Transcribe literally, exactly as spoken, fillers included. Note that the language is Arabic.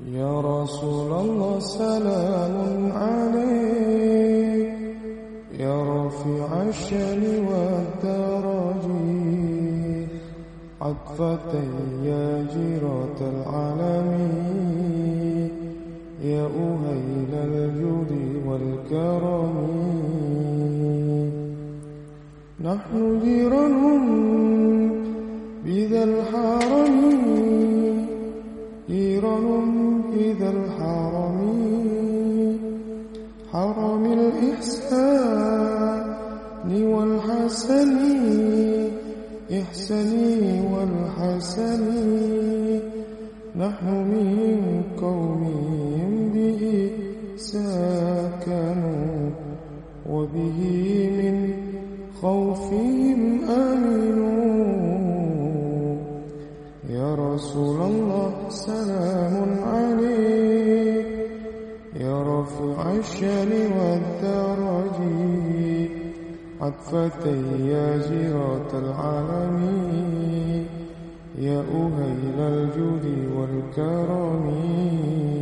يا رسول الله سلام عليك يا رفيع الشان والدرج عطفة يا جيرة العالمين يا أهيل الجود والكرم نحن جيران بذا الحرم جيران بذا الحرم حرم الإحسان والحسن إحساني والحسن نحن من قوم به سكنوا وبه من خوفهم آمنوا يا رسول الله سلام عليك يا رفيع الشان والدرج عطفة يا جيرة العالمين يا أهيل الجود والكرم